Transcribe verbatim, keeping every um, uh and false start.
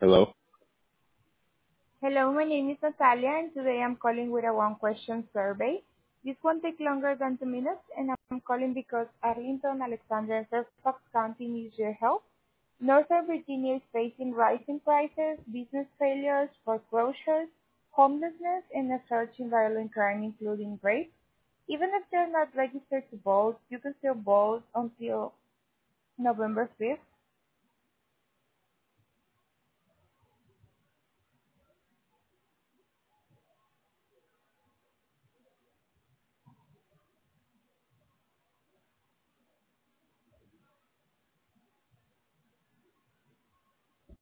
Hello. Hello, my name is Natalia, and today I'm calling with a one-question survey. This won't take longer than two minutes, and I'm calling because Arlington, Alexandria, and Fairfax County needs your help. Northern Virginia is facing rising prices, business failures, foreclosures, homelessness, and a surge in violent crime, including rape. Even if they're not registered to vote, you can still vote until November fifth.